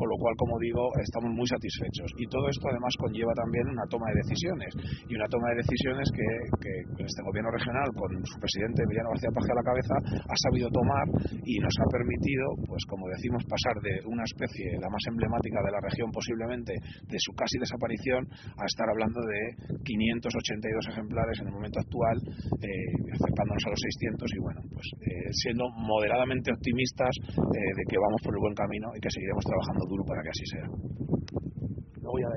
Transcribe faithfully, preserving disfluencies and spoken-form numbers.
lo cual, como digo, estamos muy satisfechos. Y todo esto además conlleva también una toma de decisiones, y una toma de decisiones que, que este gobierno regional, con su presidente Emiliano García Paje a la cabeza, ha sabido tomar y nos ha permitido, pues como decimos, pasar de una especie, la más emblemática de la región posiblemente, de su casi desaparición, a estar hablando de quinientos ochenta y dos ejemplares en el momento actual, eh, acercándonos a los seiscientos, y bueno, pues eh, siendo moderadamente optimistas eh, de que vamos por el buen camino y que seguiremos trabajando duro para que así sea. Luego ya